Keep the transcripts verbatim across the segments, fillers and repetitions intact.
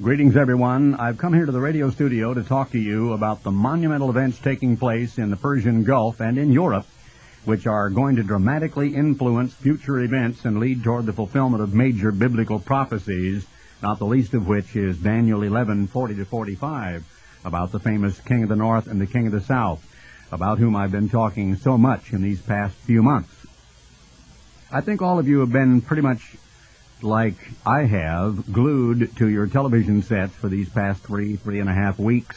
Greetings, everyone. I've come here to the radio studio to talk to you about the monumental events taking place in the Persian Gulf and in Europe, which are going to dramatically influence future events and lead toward the fulfillment of major biblical prophecies, not the least of which is Daniel eleven, forty to forty-five, about the famous King of the North and the King of the South, about whom I've been talking so much in these past few months. I think all of you have been pretty much like I have, glued to your television sets for these past three, three and a half weeks.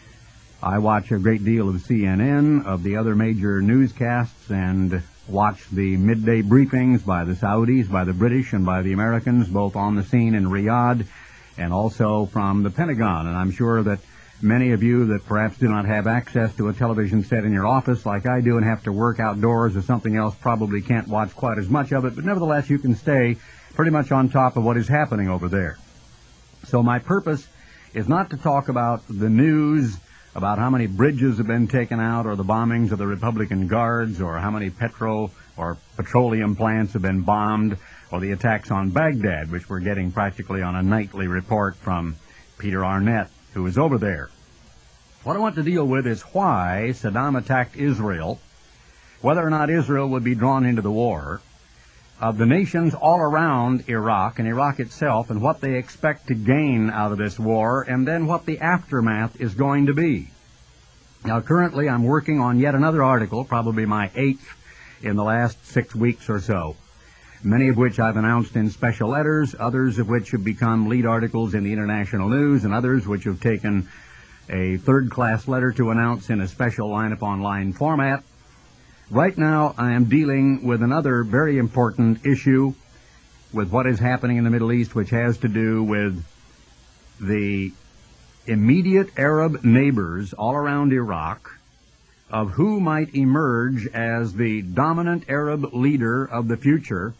I watch a great deal of C N N, of the other major newscasts, and watch the midday briefings by the Saudis, by the British, and by the Americans, both on the scene in Riyadh and also from the Pentagon. And I'm sure that many of you that perhaps do not have access to a television set in your office like I do and have to work outdoors or something else probably can't watch quite as much of it, but nevertheless you can stay pretty much on top of what is happening over there. So my purpose is not to talk about the news, about how many bridges have been taken out, or the bombings of the Republican Guards, or how many petro or petroleum plants have been bombed, or the attacks on Baghdad, which we're getting practically on a nightly report from Peter Arnett, who is over there. What I want to deal with is why Saddam attacked Israel, whether or not Israel would be drawn into the war, of the nations all around Iraq and Iraq itself, and what they expect to gain out of this war, and then what the aftermath is going to be. Now, currently I'm working on yet another article, probably my eighth in the last six weeks or so, many of which I've announced in special letters, others of which have become lead articles in the international news, and others which have taken a third-class letter to announce in a special line-upon-line format. Right now, I am dealing with another very important issue with what is happening in the Middle East, which has to do with the immediate Arab neighbors all around Iraq, of who might emerge as the dominant Arab leader of the future,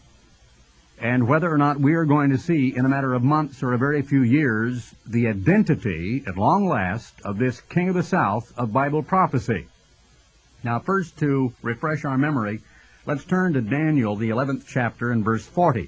and whether or not we are going to see, in a matter of months or a very few years, the identity, at long last, of this King of the South of Bible prophecy. Now, first, to refresh our memory, let's turn to Daniel, the eleventh chapter, and verse forty.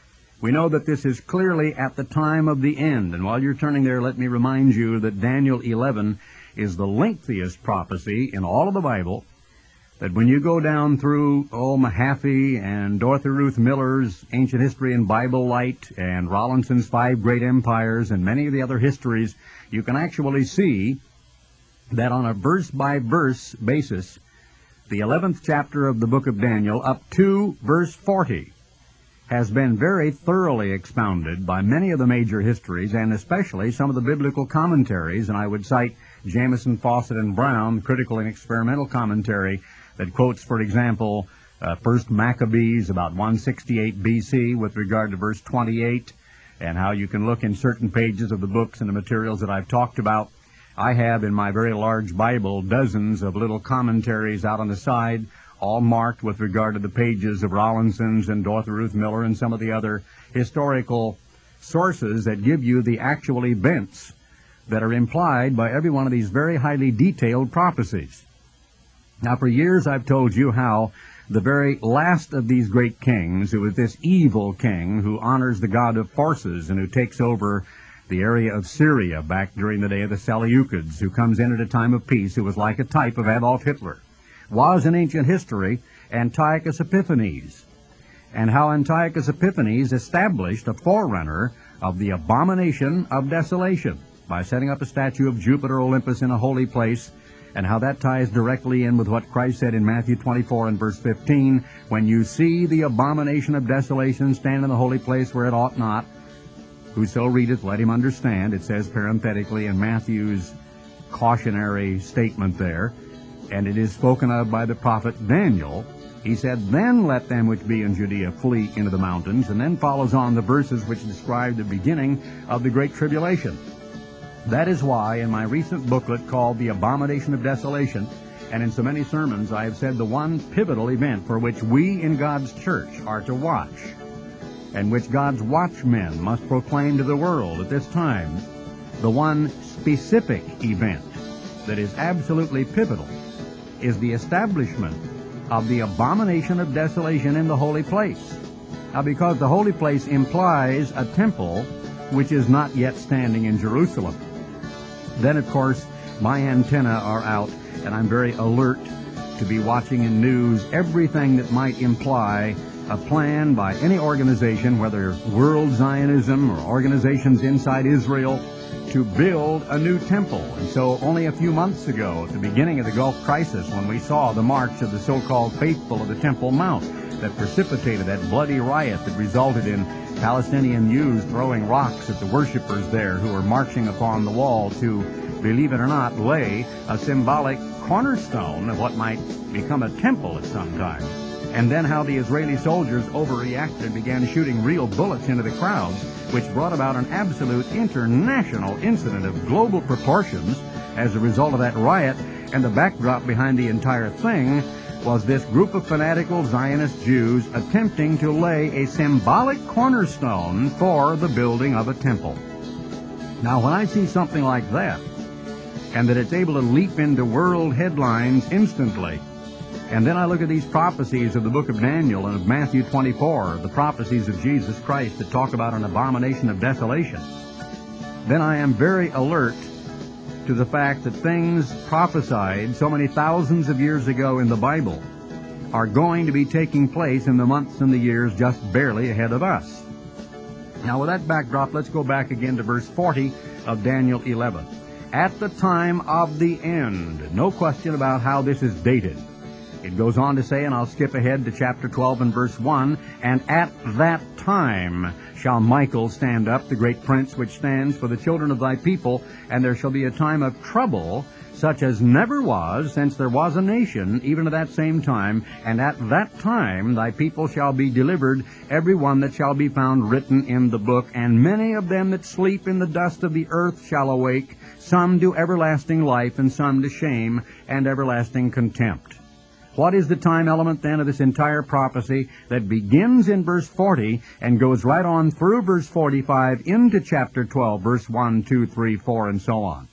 We know that this is clearly at the time of the end, and while you're turning there, let me remind you that Daniel eleven is the lengthiest prophecy in all of the Bible, that when you go down through, oh, Mahaffey and Dorothy Ruth Miller's Ancient History and Bible Light, and Rawlinson's Five Great Empires, and many of the other histories, you can actually see that on a verse-by-verse basis, the eleventh chapter of the book of Daniel, up to verse forty, has been very thoroughly expounded by many of the major histories, and especially some of the biblical commentaries, and I would cite Jamieson, Fawcett, and Brown, critical and experimental commentary, that quotes, for example, uh, First Maccabees, about one sixty-eight B C, with regard to verse twenty-eight, and how you can look in certain pages of the books and the materials that I've talked about. I have in my very large Bible dozens of little commentaries out on the side, all marked with regard to the pages of Rawlinson's and Dorothy Ruth Miller and some of the other historical sources that give you the actual events that are implied by every one of these very highly detailed prophecies. Now, for years I've told you how the very last of these great kings, who is this evil king who honors the god of forces and who takes over the area of Syria back during the day of the Seleucids, who comes in at a time of peace, who was like a type of Adolf Hitler, was in ancient history Antiochus Epiphanes, and how Antiochus Epiphanes established a forerunner of the abomination of desolation by setting up a statue of Jupiter Olympus in a holy place, and how that ties directly in with what Christ said in Matthew twenty-four and verse fifteen, when you see the abomination of desolation stand in the holy place where it ought not, whoso readeth, let him understand. It says parenthetically in Matthew's cautionary statement there, and it is spoken of by the prophet Daniel. He said, then let them which be in Judea flee into the mountains, and then follows on the verses which describe the beginning of the Great Tribulation. That is why in my recent booklet called The Abomination of Desolation, and in so many sermons, I have said the one pivotal event for which we in God's church are to watch, and which God's watchmen must proclaim to the world at this time, the one specific event that is absolutely pivotal, is the establishment of the abomination of desolation in the holy place. Now, because the holy place implies a temple which is not yet standing in Jerusalem. Then, of course, my antennae are out, and I'm very alert to be watching in news everything that might imply a plan by any organization, whether World Zionism or organizations inside Israel, to build a new temple. And so only a few months ago, at the beginning of the Gulf Crisis, when we saw the march of the so-called faithful of the Temple Mount that precipitated that bloody riot that resulted in Palestinian youths throwing rocks at the worshipers there who were marching upon the wall to, believe it or not, lay a symbolic cornerstone of what might become a temple at some time. And then how the Israeli soldiers overreacted and began shooting real bullets into the crowds, which brought about an absolute international incident of global proportions as a result of that riot. And the backdrop behind the entire thing was this group of fanatical Zionist Jews attempting to lay a symbolic cornerstone for the building of a temple. Now, when I see something like that, and that it's able to leap into world headlines instantly, and then I look at these prophecies of the book of Daniel and of Matthew twenty-four, the prophecies of Jesus Christ that talk about an abomination of desolation, then I am very alert to the fact that things prophesied so many thousands of years ago in the Bible are going to be taking place in the months and the years just barely ahead of us. Now, with that backdrop, let's go back again to verse forty of Daniel eleven. At the time of the end. No question about how this is dated. It goes on to say, and I'll skip ahead to chapter twelve and verse one, and at that time shall Michael stand up, the great prince which stands for the children of thy people, and there shall be a time of trouble, such as never was since there was a nation, even at that same time, and at that time thy people shall be delivered, every one that shall be found written in the book, and many of them that sleep in the dust of the earth shall awake, some to everlasting life, and some to shame and everlasting contempt. What is the time element then of this entire prophecy that begins in verse forty and goes right on through verse forty-five into chapter twelve, verse one, two, three, four, and so on?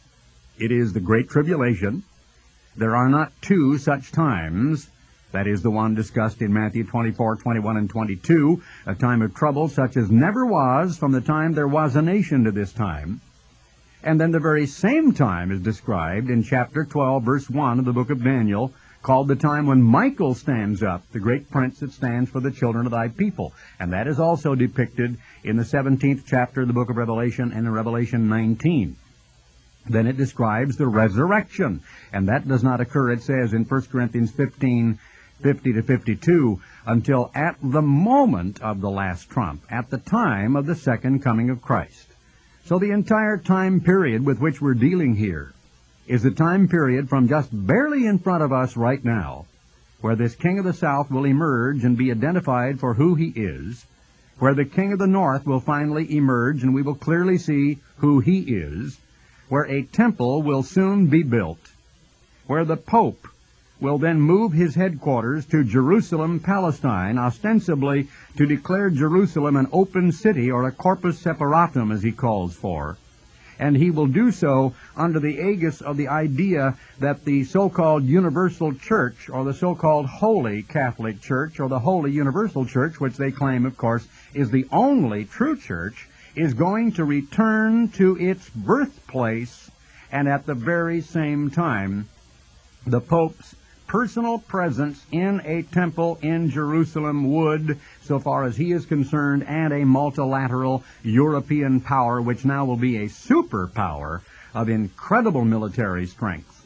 It is the Great Tribulation. There are not two such times. That is the one discussed in Matthew twenty-four, twenty-one, and twenty-two, a time of trouble such as never was from the time there was a nation to this time. And then the very same time is described in chapter twelve, verse one of the book of Daniel, called the time when Michael stands up, the great prince that stands for the children of thy people. And that is also depicted in the seventeenth chapter of the book of Revelation and in Revelation nineteen. Then it describes the resurrection. And that does not occur, it says in First Corinthians fifteen, fifty to fifty-two, until at the moment of the last trump, at the time of the second coming of Christ. So the entire time period with which we're dealing here is the time period from just barely in front of us right now, where this king of the south will emerge and be identified for who he is, where the king of the north will finally emerge and we will clearly see who he is, where a temple will soon be built, where the Pope will then move his headquarters to Jerusalem, Palestine, ostensibly to declare Jerusalem an open city, or a corpus separatum as he calls for. And he will do so under the aegis of the idea that the so-called universal church, or the so-called holy Catholic Church, or the holy universal church, which they claim, of course, is the only true church, is going to return to its birthplace, and at the very same time, the Pope's personal presence in a temple in Jerusalem would, so far as he is concerned, and a multilateral European power, which now will be a superpower of incredible military strength,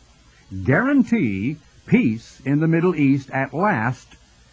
guarantee peace in the Middle East at last,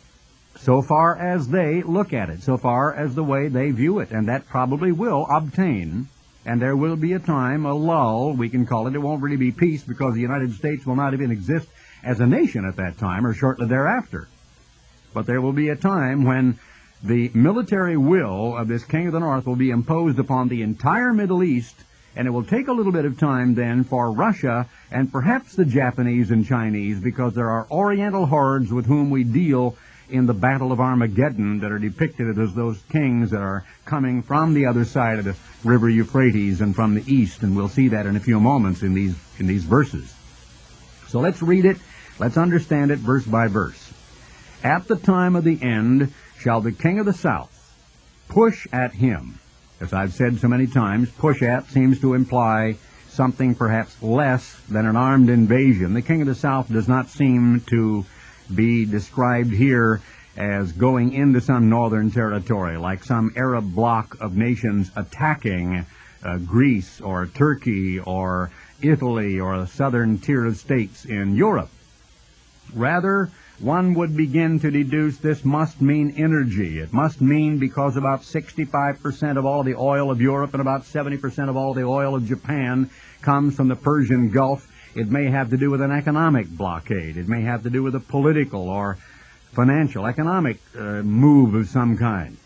so far as they look at it, so far as the way they view it, and that probably will obtain. And there will be a time, a lull, we can call it. It won't really be peace, because the United States will not even exist as a nation at that time or shortly thereafter. But there will be a time when the military will of this king of the north will be imposed upon the entire Middle East, and it will take a little bit of time then for Russia and perhaps the Japanese and Chinese, because there are Oriental hordes with whom we deal in the Battle of Armageddon that are depicted as those kings that are coming from the other side of the river Euphrates and from the east, and we'll see that in a few moments in these in these verses. So let's read it. Let's understand it verse by verse. At the time of the end shall the king of the south push at him As I've said so many times, push at seems to imply something perhaps less than an armed invasion. The King of the South does not seem to be described here as going into some northern territory, like some Arab bloc of nations attacking uh, Greece or Turkey or Italy or a southern tier of states in Europe. Rather, one would begin to deduce this must mean energy. It must mean because about sixty-five percent of all the oil of Europe and about seventy percent of all the oil of Japan comes from the Persian Gulf. It may have to do with an economic blockade. It may have to do with a political or financial, economic uh, move of some kind.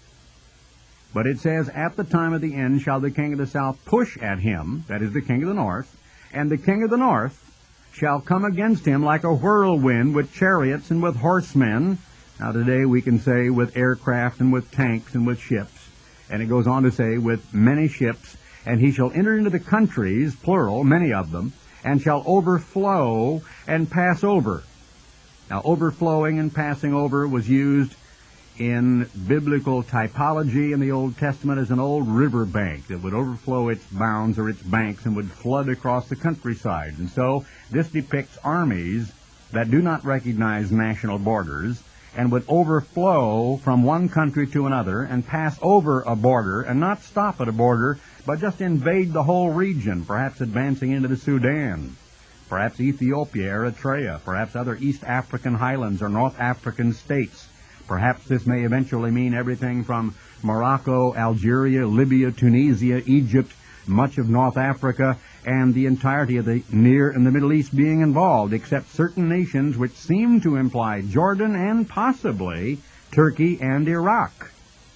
But it says, at the time of the end shall the king of the south push at him, that is the king of the north, and the king of the north shall come against him like a whirlwind with chariots and with horsemen. Now today we can say with aircraft and with tanks and with ships. And it goes on to say with many ships, and he shall enter into the countries, plural, many of them, and shall overflow and pass over. Now overflowing and passing over was used in biblical typology in the Old Testament as an old river bank that would overflow its bounds or its banks and would flood across the countryside. And so this depicts armies that do not recognize national borders and would overflow from one country to another and pass over a border and not stop at a border, but just invade the whole region, perhaps advancing into the Sudan, perhaps Ethiopia, Eritrea, perhaps other East African highlands or North African states. Perhaps this may eventually mean everything from Morocco, Algeria, Libya, Tunisia, Egypt, much of North Africa, and the entirety of the Near and the Middle East being involved, except certain nations which seem to imply Jordan and possibly Turkey and Iraq.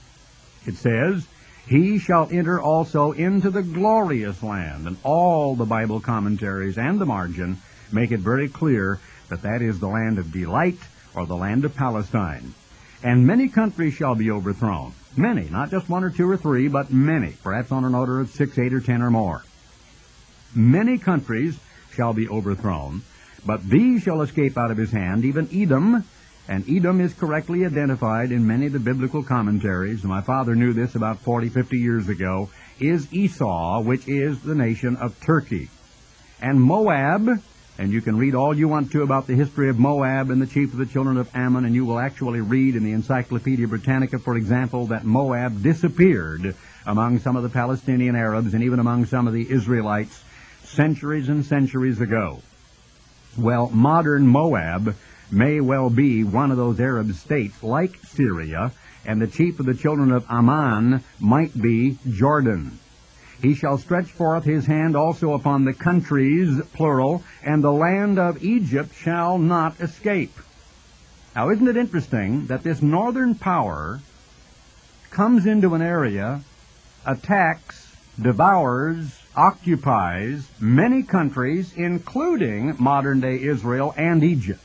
It says, he shall enter also into the glorious land, and all the Bible commentaries and the margin make it very clear that that is the land of delight or the land of Palestine. And many countries shall be overthrown. Many, not just one or two or three, but many, perhaps on an order of six, eight, or ten or more. Many countries shall be overthrown, but these shall escape out of his hand, even Edom. And Edom is correctly identified in many of the biblical commentaries. My father knew this about forty, fifty years ago, is Esau, which is the nation of Turkey. And Moab, and you can read all you want to about the history of Moab and the chief of the children of Ammon, and you will actually read in the Encyclopedia Britannica, for example, that Moab disappeared among some of the Palestinian Arabs and even among some of the Israelites centuries and centuries ago. Well, modern Moab may well be one of those Arab states like Syria, and the chief of the children of Ammon might be Jordan. He shall stretch forth his hand also upon the countries, plural, and the land of Egypt shall not escape. Now, isn't it interesting that this northern power comes into an area, attacks, devours, occupies many countries, including modern-day Israel and Egypt?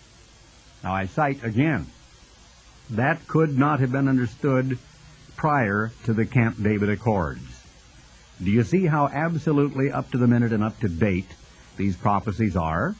Now, I cite again, that could not have been understood prior to the Camp David Accords. Do you see how absolutely up to the minute and up to date these prophecies are?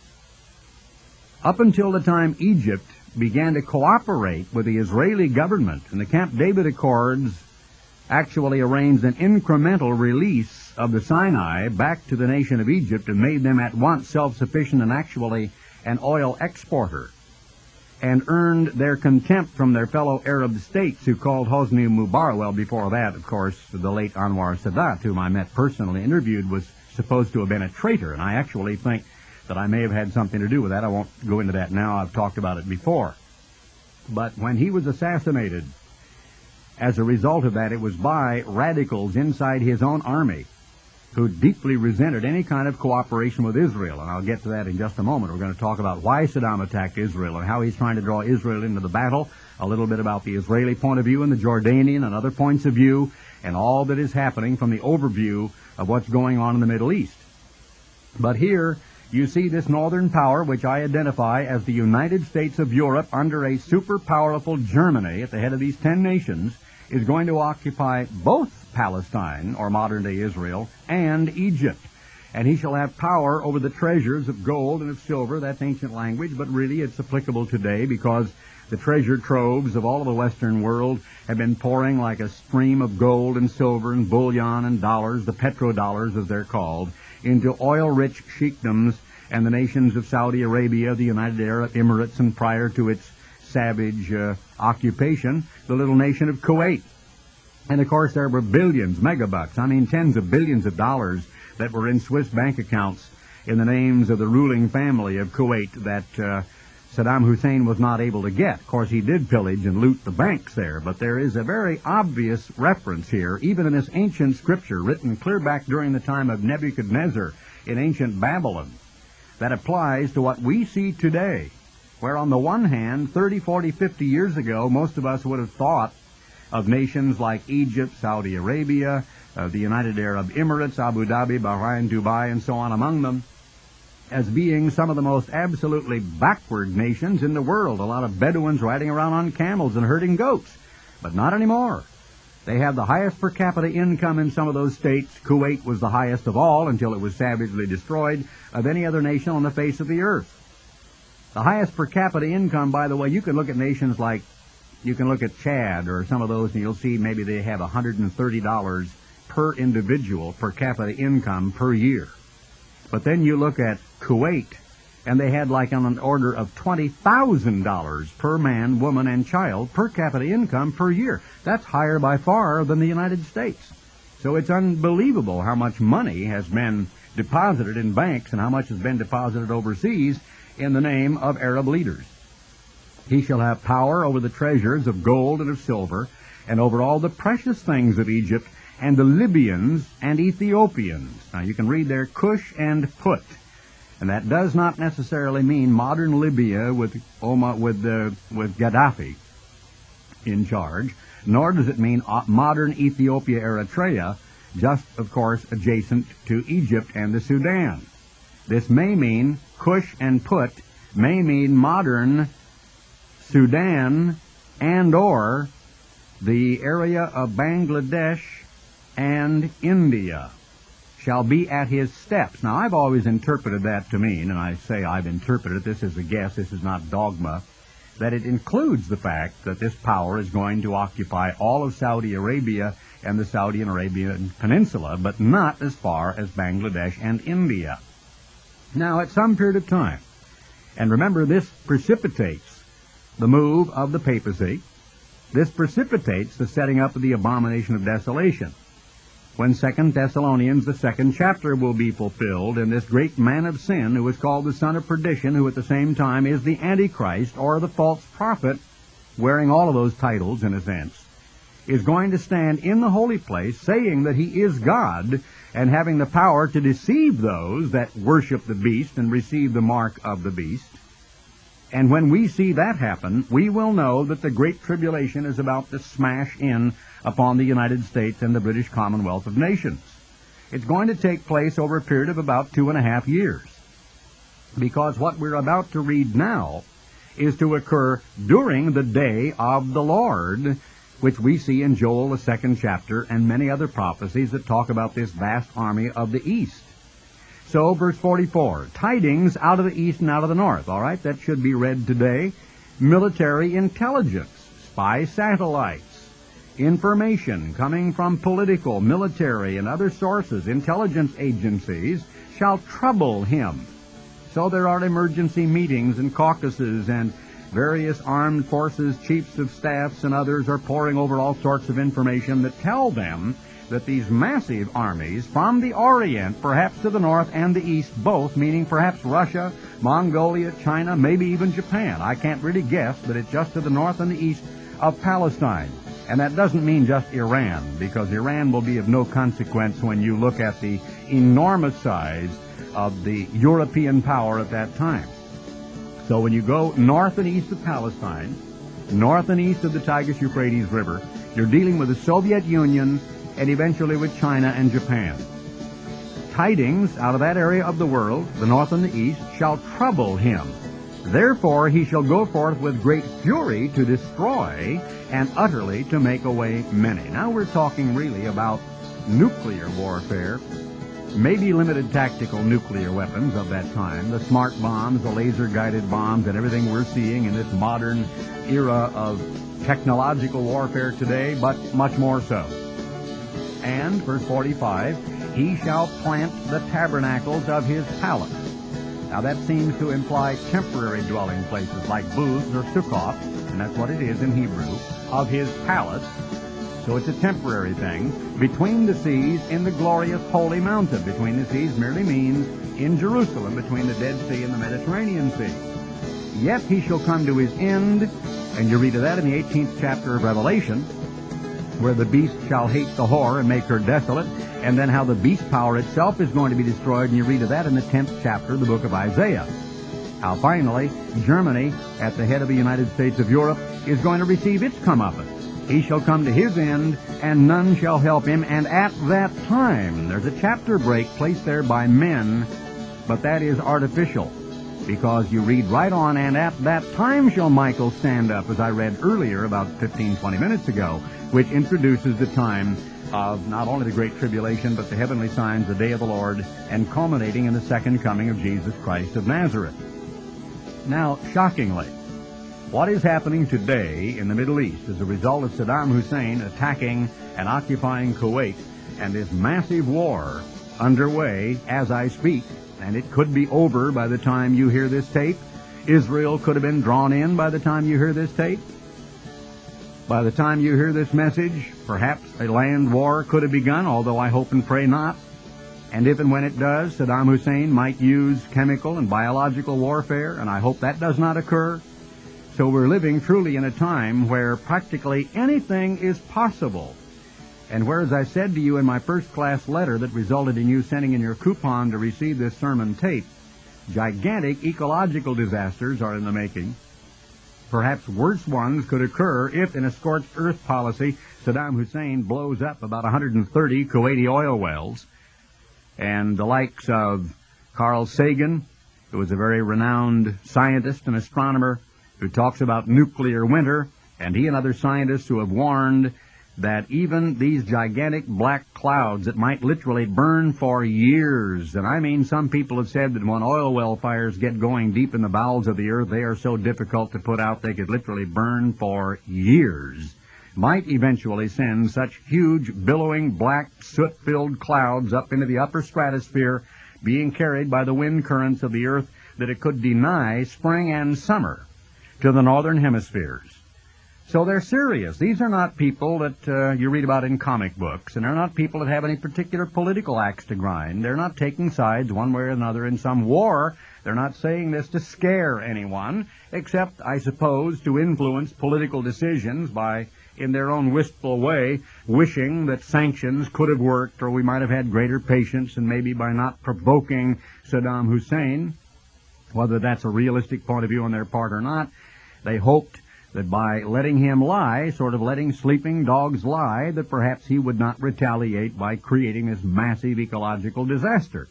Up until the time Egypt began to cooperate with the Israeli government, and the Camp David Accords actually arranged an incremental release of the Sinai back to the nation of Egypt and made them at once self-sufficient and actually an oil exporter, and earned their contempt from their fellow Arab states who called Hosni Mubarak. Well, before that, of course, the late Anwar Sadat, whom I met personally, interviewed, was supposed to have been a traitor, and I actually think that I may have had something to do with that. I won't go into that now. I've talked about it before. But when he was assassinated, as a result of that, it was by radicals inside his own army who deeply resented any kind of cooperation with Israel. And I'll get to that in just a moment. We're going to talk about why Saddam attacked Israel and how he's trying to draw Israel into the battle, a little bit about the Israeli point of view and the Jordanian and other points of view, and all that is happening from the overview of what's going on in the Middle East. But here you see this northern power, which I identify as the United States of Europe under a super powerful Germany at the head of these ten nations, is going to occupy both Palestine, or modern-day Israel, and Egypt. And he shall have power over the treasures of gold and of silver. That's ancient language, but really it's applicable today because The treasure troves of all of the Western world have been pouring like a stream of gold and silver and bullion and dollars, the petrodollars as they're called, into oil-rich sheikdoms and the nations of Saudi Arabia, the United Arab Emirates, and prior to its savage uh, occupation, the little nation of Kuwait. And of course there were billions, megabucks, I mean tens of billions of dollars that were in Swiss bank accounts in the names of the ruling family of Kuwait that uh, Saddam Hussein was not able to get. Of course, he did pillage and loot the banks there, but there is a very obvious reference here, even in this ancient scripture written clear back during the time of Nebuchadnezzar in ancient Babylon, that applies to what we see today, where on the one hand, thirty, forty, fifty years ago, most of us would have thought of nations like Egypt, Saudi Arabia, uh, the United Arab Emirates, Abu Dhabi, Bahrain, Dubai, and so on among them, as being some of the most absolutely backward nations in the world. A lot of Bedouins riding around on camels and herding goats. But not anymore. They have the highest per capita income in some of those states. Kuwait was the highest of all until it was savagely destroyed of any other nation on the face of the earth. The highest per capita income, by the way, you can look at nations like, you can look at Chad or some of those and you'll see maybe they have one hundred thirty dollars per individual per capita income per year. But then you look at Kuwait, and they had like on an order of twenty thousand dollars per man, woman, and child per capita income per year. That's higher by far than the United States. So it's unbelievable how much money has been deposited in banks and how much has been deposited overseas in the name of Arab leaders. He shall have power over the treasures of gold and of silver, and over all the precious things of Egypt, and the Libyans and Ethiopians. Now you can read there Cush and Put, and that does not necessarily mean modern Libya with Oma, with uh, with Gaddafi in charge, nor does it mean modern Ethiopia, Eritrea, just of course adjacent to Egypt and the Sudan. This may mean Cush and Put may mean modern Sudan and or the area of Bangladesh and India shall be at his steps. Now, I've always interpreted that to mean, and I say I've interpreted it, this is a guess, this is not dogma, that it includes the fact that this power is going to occupy all of Saudi Arabia and the Saudi Arabian Peninsula, but not as far as Bangladesh and India. Now, at some period of time, and remember, this precipitates the move of the papacy, this precipitates the setting up of the abomination of desolation, when Second Thessalonians, the second chapter, will be fulfilled, and this great man of sin, who is called the son of perdition, who at the same time is the Antichrist, or the false prophet, wearing all of those titles in a sense, is going to stand in the holy place saying that he is God, and having the power to deceive those that worship the beast and receive the mark of the beast. And when we see that happen, we will know that the Great Tribulation is about to smash in upon the United States and the British Commonwealth of Nations. It's going to take place over a period of about two and a half years, because what we're about to read now is to occur during the day of the Lord, which we see in Joel, the second chapter, and many other prophecies that talk about this vast army of the East. So, verse forty-four, tidings out of the east and out of the north. All right, that should be read today. Military intelligence, spy satellites, information coming from political, military, and other sources, intelligence agencies, shall trouble him. So there are emergency meetings and caucuses, and various armed forces, chiefs of staffs, and others are poring over all sorts of information that tell them that these massive armies from the Orient, perhaps to the north and the east both, meaning perhaps Russia, Mongolia, China, maybe even Japan. I can't really guess, but it's just to the north and the east of Palestine. And that doesn't mean just Iran, because Iran will be of no consequence when you look at the enormous size of the European power at that time. So when you go north and east of Palestine, north and east of the Tigris-Euphrates River, you're dealing with the Soviet Union and eventually with China and Japan. Tidings out of that area of the world, the north and the east, shall trouble him. Therefore he shall go forth with great fury to destroy and utterly to make away many. Now we're talking really about nuclear warfare maybe limited tactical nuclear weapons of that time, the smart bombs, the laser-guided bombs, and everything we're seeing in this modern era of technological warfare today, but much more so. And, verse forty-five, he shall plant the tabernacles of his palace. Now that seems to imply temporary dwelling places like booths or sukkot, and that's what it is in Hebrew, of his palace. So it's a temporary thing. Between the seas in the glorious holy mountain. Between the seas merely means in Jerusalem, between the Dead Sea and the Mediterranean Sea. Yet he shall come to his end, and you read of that in the eighteenth chapter of Revelation, where the beast shall hate the whore and make her desolate, and then how the beast power itself is going to be destroyed, and you read of that in the tenth chapter of the book of Isaiah. How finally, Germany, at the head of the United States of Europe, is going to receive its comeuppance. He shall come to his end, and none shall help him, and at that time, there's a chapter break placed there by men, but that is artificial, because you read right on, and at that time shall Michael stand up, as I read earlier about fifteen, twenty minutes ago, which introduces the time of not only the Great Tribulation, but the heavenly signs, the day of the Lord, and culminating in the second coming of Jesus Christ of Nazareth. Now, shockingly, what is happening today in the Middle East as a result of Saddam Hussein attacking and occupying Kuwait and this massive war underway as I speak, and it could be over by the time you hear this tape. Israel could have been drawn in by the time you hear this tape. By the time you hear this message, perhaps a land war could have begun, although I hope and pray not. And if and when it does, Saddam Hussein might use chemical and biological warfare, and I hope that does not occur. So we're living truly in a time where practically anything is possible. And where, as I said to you in my first-class letter that resulted in you sending in your coupon to receive this sermon tape, gigantic ecological disasters are in the making. Perhaps worse ones could occur if, in a scorched earth policy, Saddam Hussein blows up about one hundred thirty Kuwaiti oil wells. And the likes of Carl Sagan, who was a very renowned scientist and astronomer, who talks about nuclear winter, and he and other scientists who have warned that even these gigantic black clouds that might literally burn for years, and I mean some people have said that when oil well fires get going deep in the bowels of the earth, they are so difficult to put out they could literally burn for years, might eventually send such huge billowing black soot-filled clouds up into the upper stratosphere, being carried by the wind currents of the earth, that it could deny spring and summer to the northern hemispheres. So they're serious. These are not people that uh, you read about in comic books, and they're not people that have any particular political axe to grind. They're not taking sides one way or another in some war. They're not saying this to scare anyone, except, I suppose, to influence political decisions by, in their own wistful way, wishing that sanctions could have worked, or we might have had greater patience, and maybe by not provoking Saddam Hussein, whether that's a realistic point of view on their part or not, they hoped that by letting him lie, sort of letting sleeping dogs lie, that perhaps he would not retaliate by creating this massive ecological disaster.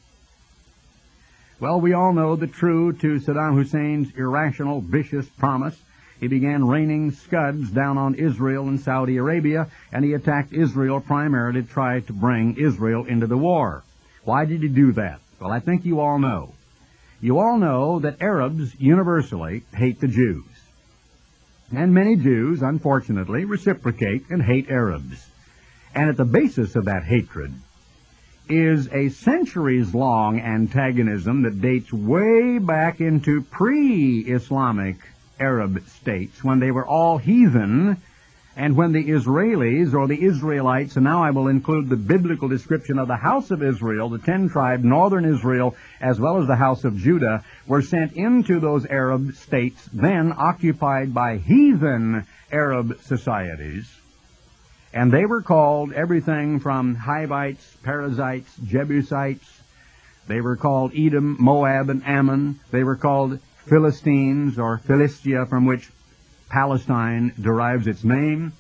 Well, we all know that true to Saddam Hussein's irrational, vicious promise, he began raining scuds down on Israel and Saudi Arabia, and he attacked Israel primarily to try to bring Israel into the war. Why did he do that? Well, I think you all know. You all know that Arabs universally hate the Jews. And many Jews, unfortunately, reciprocate and hate Arabs. And at the basis of that hatred is a centuries-long antagonism that dates way back into pre-Islamic Arab states, when they were all heathen, and when the Israelis, or the Israelites, and now I will include the biblical description of the house of Israel, the ten tribes, northern Israel, as well as the house of Judah, were sent into those Arab states, then occupied by heathen Arab societies. And they were called everything from Hivites, Perizzites, Jebusites. They were called Edom, Moab, and Ammon. They were called Philistines, or Philistia, from which Palestine derives its name.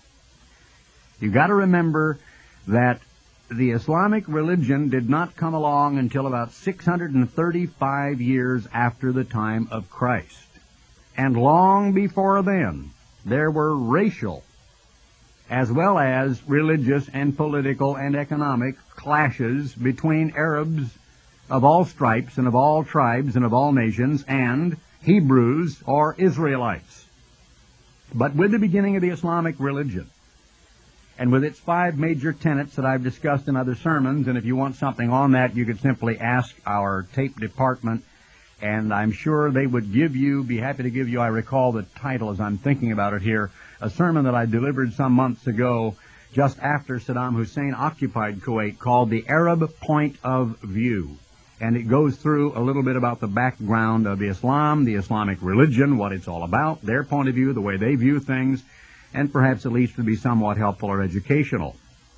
You've got to remember that the Islamic religion did not come along until about six hundred thirty-five years after the time of Christ. And long before then, there were racial as well as religious and political and economic clashes between Arabs of all stripes and of all tribes and of all nations and Hebrews or Israelites. But with the beginning of the Islamic religion, and with its five major tenets that I've discussed in other sermons, and if you want something on that, you could simply ask our tape department, and I'm sure they would give you, be happy to give you, I recall the title as I'm thinking about it here, a sermon that I delivered some months ago just after Saddam Hussein occupied Kuwait called The Arab Point of View. And it goes through a little bit about the background of Islam, the Islamic religion, what it's all about, their point of view, the way they view things, and perhaps at least to be somewhat helpful or educational.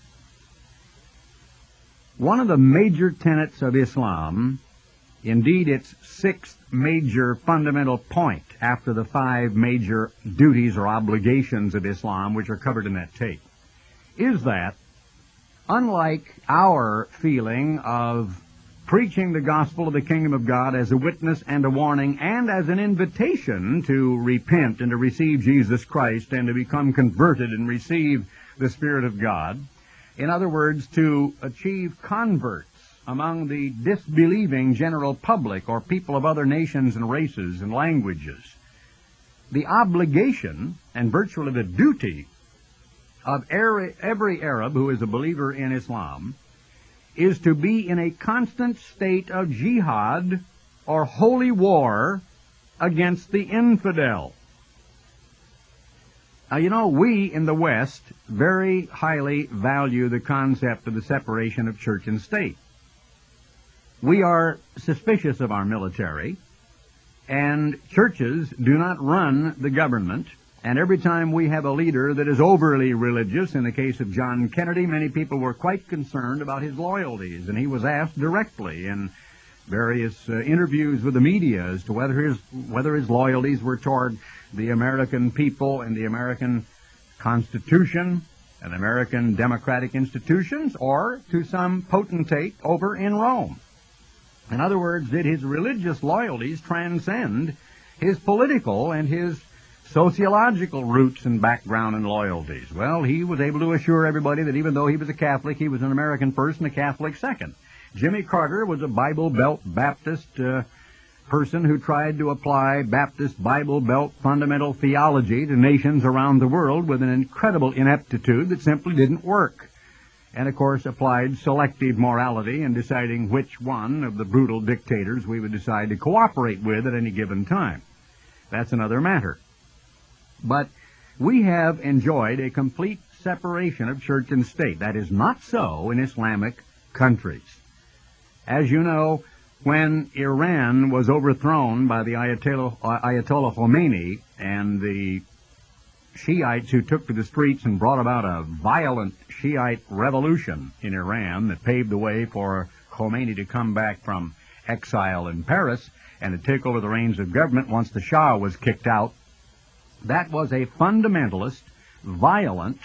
One of the major tenets of Islam, indeed its sixth major fundamental point after the five major duties or obligations of Islam, which are covered in that tape, is that, unlike our feeling of preaching the gospel of the kingdom of God as a witness and a warning and as an invitation to repent and to receive Jesus Christ and to become converted and receive the Spirit of God, in other words, to achieve converts among the disbelieving general public or people of other nations and races and languages, the obligation and virtually the duty of every Arab who is a believer in Islam is to be in a constant state of jihad or holy war against the infidel. Now, you know, we in the West very highly value the concept of the separation of church and state. We are suspicious of our military, and churches do not run the government. And every time we have a leader that is overly religious, in the case of John Kennedy, many people were quite concerned about his loyalties, and he was asked directly in various uh, interviews with the media as to whether his whether his loyalties were toward the American people and the American Constitution and American democratic institutions, or to some potentate over in Rome. In other words, did his religious loyalties transcend his political and his sociological roots and background and loyalties? Well, he was able to assure everybody that even though he was a Catholic, he was an American first and a Catholic second. Jimmy Carter was a Bible Belt Baptist uh, person who tried to apply Baptist Bible Belt fundamental theology to nations around the world with an incredible ineptitude that simply didn't work. And, of course, applied selective morality in deciding which one of the brutal dictators we would decide to cooperate with at any given time. That's another matter. But we have enjoyed a complete separation of church and state. That is not so in Islamic countries. As you know, when Iran was overthrown by the Ayatollah, Ayatollah Khomeini and the Shiites who took to the streets and brought about a violent Shiite revolution in Iran that paved the way for Khomeini to come back from exile in Paris and to take over the reins of government once the Shah was kicked out, that was a fundamentalist, violent,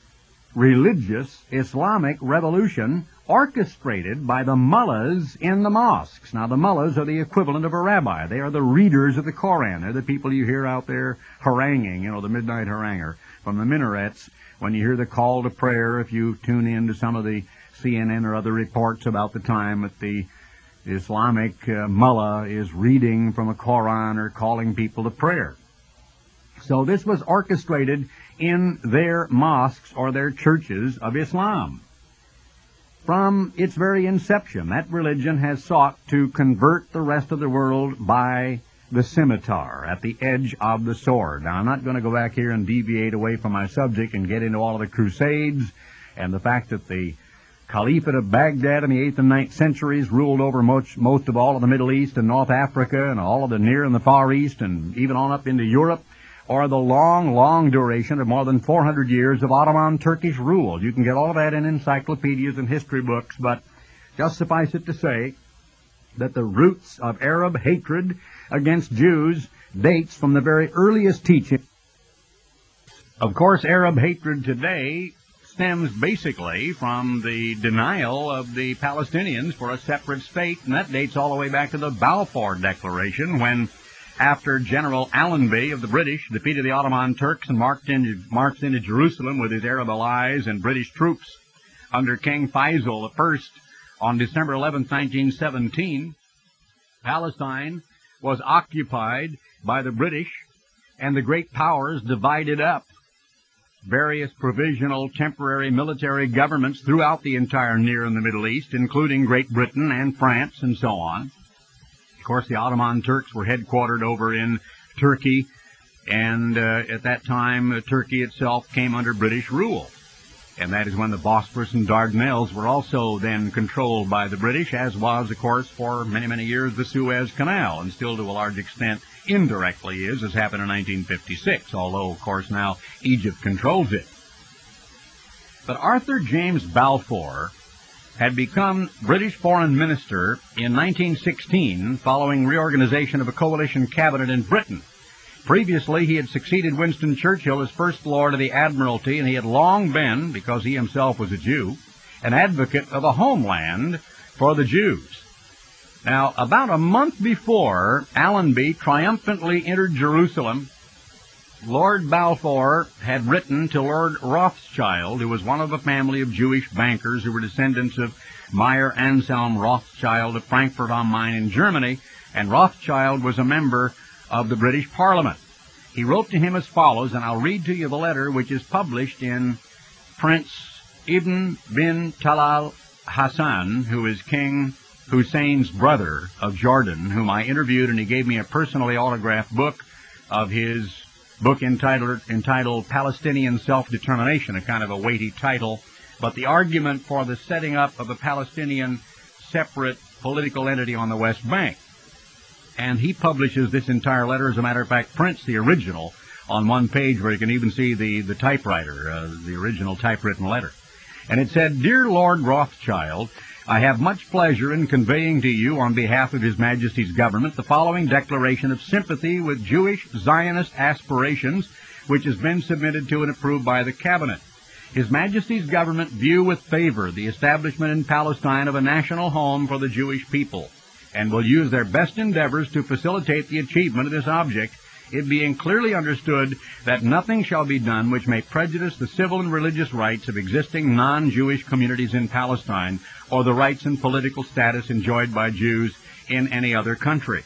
religious Islamic revolution orchestrated by the mullahs in the mosques. Now, the mullahs are the equivalent of a rabbi. They are the readers of the Koran. They're the people you hear out there haranguing, you know, the midnight haranguer from the minarets. When you hear the call to prayer, if you tune in to some of the C N N or other reports about the time that the Islamic uh, mullah is reading from a Koran or calling people to prayer. So this was orchestrated in their mosques or their churches of Islam. From its very inception, that religion has sought to convert the rest of the world by the scimitar, at the edge of the sword. Now, I'm not going to go back here and deviate away from my subject and get into all of the Crusades and the fact that the Caliphate of Baghdad in the eighth and ninth centuries ruled over most, most of all of the Middle East and North Africa and all of the Near and the Far East and even on up into Europe, or the long, long duration of more than four hundred years of Ottoman Turkish rule. You can get all of that in encyclopedias and history books, but just suffice it to say that the roots of Arab hatred against Jews dates from the very earliest teaching. Of course, Arab hatred today stems basically from the denial of the Palestinians for a separate state, and that dates all the way back to the Balfour Declaration, when after General Allenby of the British defeated the Ottoman Turks and marched into, marched into Jerusalem with his Arab allies and British troops under King Faisal the First on December eleventh, nineteen seventeen, Palestine was occupied by the British, and the great powers divided up various provisional temporary military governments throughout the entire Near and the Middle East, including Great Britain and France and so on. Of course, the Ottoman Turks were headquartered over in Turkey, and uh, at that time, uh, Turkey itself came under British rule. And that is when the Bosphorus and Dardanelles were also then controlled by the British, as was, of course, for many, many years, the Suez Canal, and still to a large extent indirectly is, as happened in nineteen fifty-six, although, of course, now Egypt controls it. But Arthur James Balfour had become British Foreign Minister in nineteen sixteen following reorganization of a coalition cabinet in Britain. Previously, he had succeeded Winston Churchill as First Lord of the Admiralty, and he had long been, because he himself was a Jew, an advocate of a homeland for the Jews. Now, about a month before Allenby triumphantly entered Jerusalem, Lord Balfour had written to Lord Rothschild, who was one of a family of Jewish bankers who were descendants of Meyer Anselm Rothschild of Frankfurt am Main in Germany, and Rothschild was a member of the British Parliament. He wrote to him as follows, and I'll read to you the letter, which is published in Prince Ibn bin Talal Hassan, who is King Hussein's brother of Jordan, whom I interviewed, and he gave me a personally autographed book of his book entitled, entitled Palestinian Self-Determination, a kind of a weighty title, but the argument for the setting up of a Palestinian separate political entity on the West Bank. And he publishes this entire letter. As a matter of fact, prints the original on one page where you can even see the, the typewriter, uh, the original typewritten letter. And it said, "Dear Lord Rothschild, I have much pleasure in conveying to you on behalf of His Majesty's government the following declaration of sympathy with Jewish Zionist aspirations, which has been submitted to and approved by the Cabinet. His Majesty's government view with favor the establishment in Palestine of a national home for the Jewish people, and will use their best endeavors to facilitate the achievement of this object, it being clearly understood that nothing shall be done which may prejudice the civil and religious rights of existing non-Jewish communities in Palestine or the rights and political status enjoyed by Jews in any other country.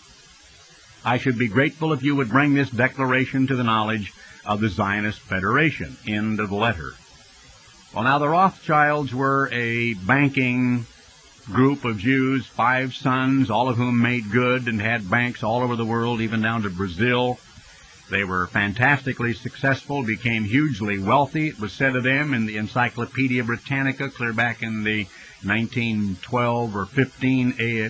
I should be grateful if you would bring this declaration to the knowledge of the Zionist Federation." End of the letter. Well, now the Rothschilds were a banking group of Jews, five sons, all of whom made good and had banks all over the world, even down to Brazil. They were fantastically successful, became hugely wealthy. It was said of them in the Encyclopedia Britannica, clear back in the nineteen twelve or fifteen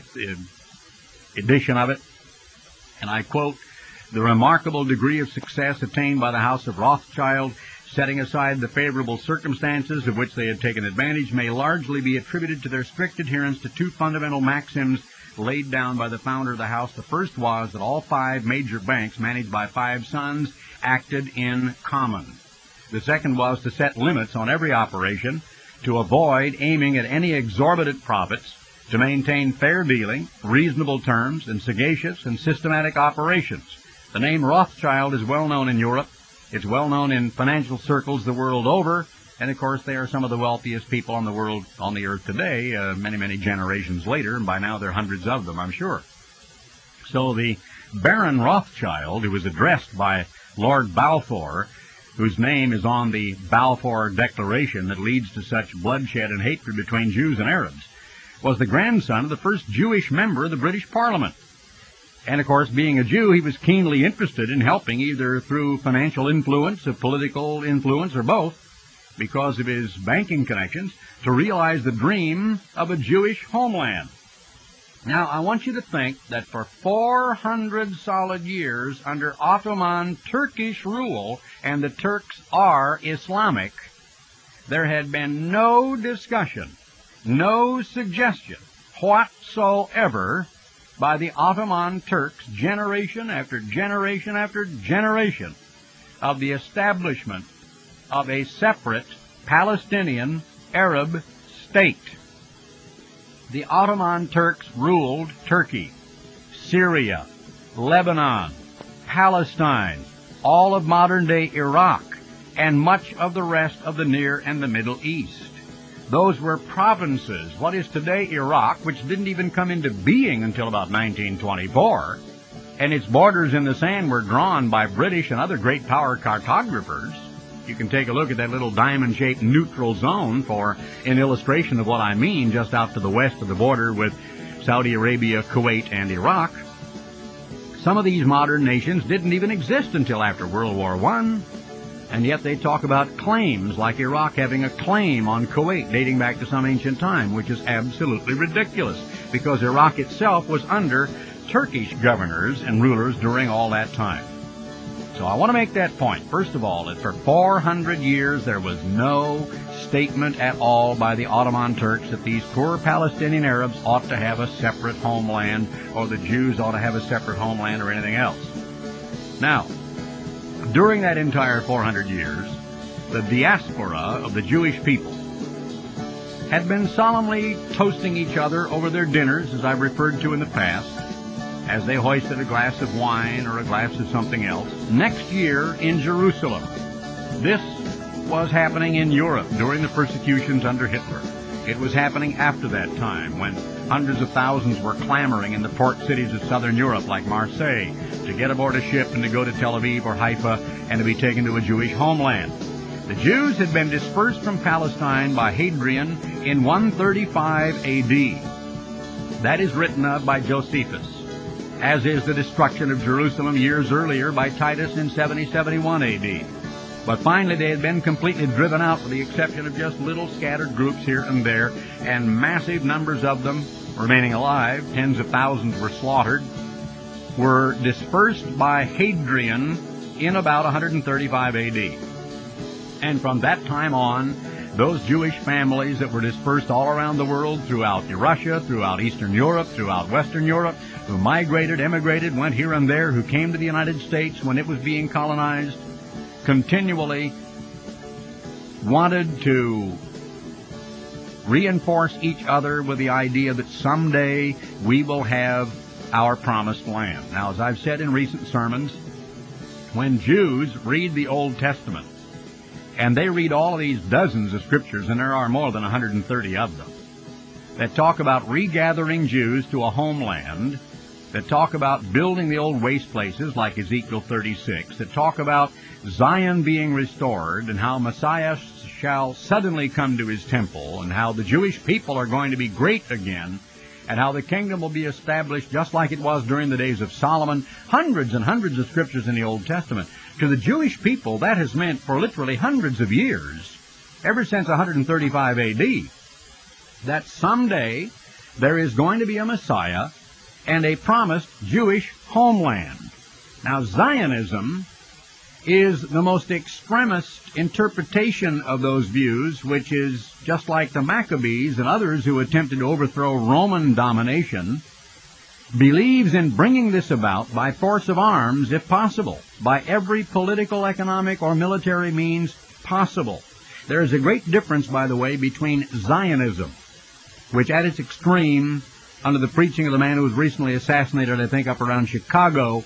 edition of it, and I quote, "The remarkable degree of success attained by the House of Rothschild, setting aside the favorable circumstances of which they had taken advantage, may largely be attributed to their strict adherence to two fundamental maxims laid down by the founder of the house. The first was that all five major banks managed by five sons acted in common. The second was to set limits on every operation, to avoid aiming at any exorbitant profits, to maintain fair dealing, reasonable terms, and sagacious and systematic operations. The name Rothschild is well known in Europe. It's well known in financial circles the world over, and of course they are some of the wealthiest people on the world, on the earth today, uh, many, many generations later, and by now there are hundreds of them, I'm sure." So the Baron Rothschild, who was addressed by Lord Balfour, whose name is on the Balfour Declaration that leads to such bloodshed and hatred between Jews and Arabs, was the grandson of the first Jewish member of the British Parliament. And, of course, being a Jew, he was keenly interested in helping, either through financial influence, or political influence, or both, because of his banking connections, to realize the dream of a Jewish homeland. Now, I want you to think that for four hundred solid years under Ottoman Turkish rule, and the Turks are Islamic, there had been no discussion, no suggestion whatsoever by the Ottoman Turks, generation after generation after generation, of the establishment of a separate Palestinian Arab state. The Ottoman Turks ruled Turkey, Syria, Lebanon, Palestine, all of modern-day Iraq, and much of the rest of the Near and the Middle East. Those were provinces. What is today Iraq, which didn't even come into being until about nineteen twenty-four, and its borders in the sand were drawn by British and other great power cartographers. You can take a look at that little diamond-shaped neutral zone for an illustration of what I mean, just out to the west of the border with Saudi Arabia, Kuwait, and Iraq. Some of these modern nations didn't even exist until after World War One, and yet they talk about claims, like Iraq having a claim on Kuwait dating back to some ancient time, which is absolutely ridiculous, because Iraq itself was under Turkish governors and rulers during all that time. So I want to make that point. First of all, that for four hundred years there was no statement at all by the Ottoman Turks that these poor Palestinian Arabs ought to have a separate homeland, or the Jews ought to have a separate homeland, or anything else. Now, during that entire four hundred years, the diaspora of the Jewish people had been solemnly toasting each other over their dinners, as I've referred to in the past, as they hoisted a glass of wine or a glass of something else, next year in Jerusalem. This was happening in Europe during the persecutions under Hitler. It was happening after that time, when hundreds of thousands were clamoring in the port cities of southern Europe, like Marseille, to get aboard a ship and to go to Tel Aviv or Haifa and to be taken to a Jewish homeland. The Jews had been dispersed from Palestine by Hadrian in one thirty-five A D. That is written of by Josephus, as is the destruction of Jerusalem years earlier by Titus in seventy seventy-one A D. But finally they had been completely driven out, with the exception of just little scattered groups here and there, and massive numbers of them remaining alive, tens of thousands were slaughtered, were dispersed by Hadrian in about one thirty-five A D. And from that time on, those Jewish families that were dispersed all around the world, throughout Russia, throughout Eastern Europe, throughout Western Europe, who migrated, emigrated, went here and there, who came to the United States when it was being colonized, continually wanted to reinforce each other with the idea that someday we will have our promised land. Now, as I've said in recent sermons, when Jews read the Old Testament, and they read all of these dozens of scriptures, and there are more than one hundred thirty of them, that talk about regathering Jews to a homeland, that talk about building the old waste places like Ezekiel thirty-six, that talk about Zion being restored, and how Messiah shall suddenly come to his temple, and how the Jewish people are going to be great again, and how the kingdom will be established just like it was during the days of Solomon. Hundreds and hundreds of scriptures in the Old Testament. To the Jewish people, that has meant for literally hundreds of years, ever since one thirty-five A D, that someday there is going to be a Messiah and a promised Jewish homeland. Now, Zionism is the most extremist interpretation of those views, which is just like the Maccabees and others who attempted to overthrow Roman domination, believes in bringing this about by force of arms, if possible, by every political, economic, or military means possible. There is a great difference, by the way, between Zionism, which at its extreme, under the preaching of the man who was recently assassinated, I think, up around Chicago,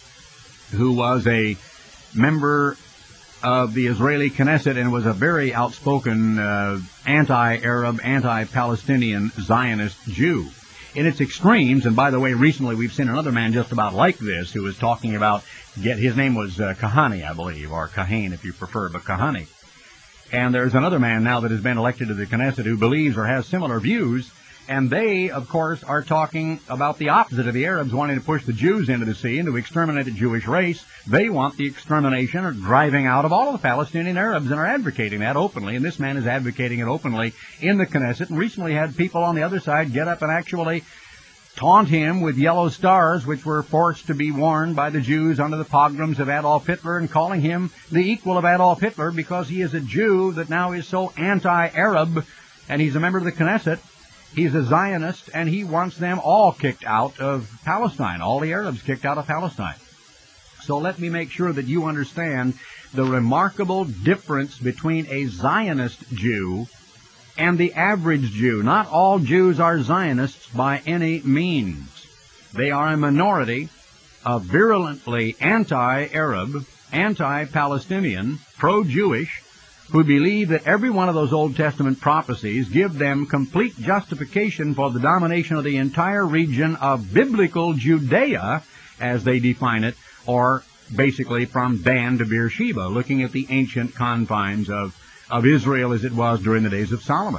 who was a member of the Israeli Knesset and was a very outspoken uh, anti-Arab, anti-Palestinian Zionist Jew. In its extremes, and by the way, recently we've seen another man just about like this who was talking about, get his name was uh, Kahane, I believe, or Kahane if you prefer, but Kahane. And there's another man now that has been elected to the Knesset who believes or has similar views, and they, of course, are talking about the opposite of the Arabs wanting to push the Jews into the sea and to exterminate the Jewish race. They want the extermination or driving out of all of the Palestinian Arabs and are advocating that openly, and this man is advocating it openly in the Knesset, and recently had people on the other side get up and actually taunt him with yellow stars, which were forced to be worn by the Jews under the pogroms of Adolf Hitler, and calling him the equal of Adolf Hitler because he is a Jew that now is so anti-Arab, and he's a member of the Knesset. He's a Zionist, and he wants them all kicked out of Palestine, all the Arabs kicked out of Palestine. So let me make sure that you understand the remarkable difference between a Zionist Jew and the average Jew. Not all Jews are Zionists by any means. They are a minority of virulently anti-Arab, anti-Palestinian, pro-Jewish, who believe that every one of those Old Testament prophecies give them complete justification for the domination of the entire region of biblical Judea, as they define it, or basically from Dan to Beersheba, looking at the ancient confines of, of Israel as it was during the days of Solomon.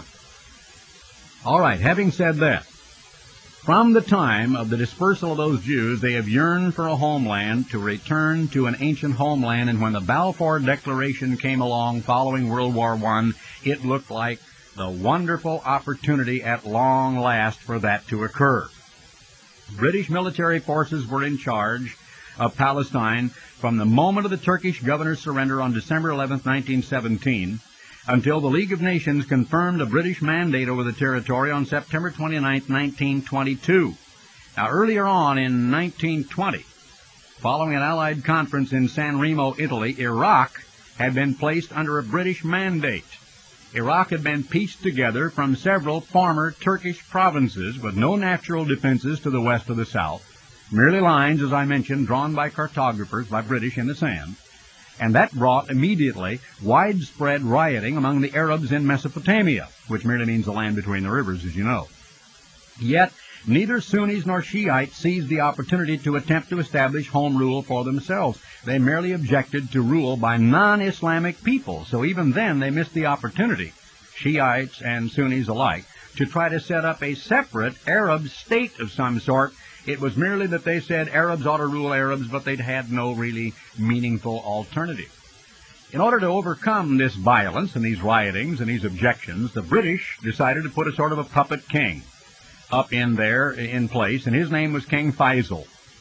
All right, having said that, from the time of the dispersal of those Jews, they have yearned for a homeland, to return to an ancient homeland, and when the Balfour Declaration came along following World War One, it looked like the wonderful opportunity at long last for that to occur. British military forces were in charge of Palestine from the moment of the Turkish governor's surrender on December eleventh, nineteen seventeen, until the League of Nations confirmed a British mandate over the territory on September twenty-ninth, nineteen twenty-two. Now, earlier on in nineteen twenty, following an Allied conference in San Remo, Italy, Iraq had been placed under a British mandate. Iraq had been pieced together from several former Turkish provinces with no natural defenses to the west or the south, merely lines, as I mentioned, drawn by cartographers, by British in the sand. And that brought immediately widespread rioting among the Arabs in Mesopotamia, which merely means the land between the rivers, as you know. Yet, neither Sunnis nor Shiites seized the opportunity to attempt to establish home rule for themselves. They merely objected to rule by non-Islamic people, so even then they missed the opportunity, Shiites and Sunnis alike, to try to set up a separate Arab state of some sort. It was merely that they said Arabs ought to rule Arabs, but they'd had no really meaningful alternative. In order to overcome this violence and these riotings and these objections, the British decided to put a sort of a puppet king up in there in place, and his name was King Faisal.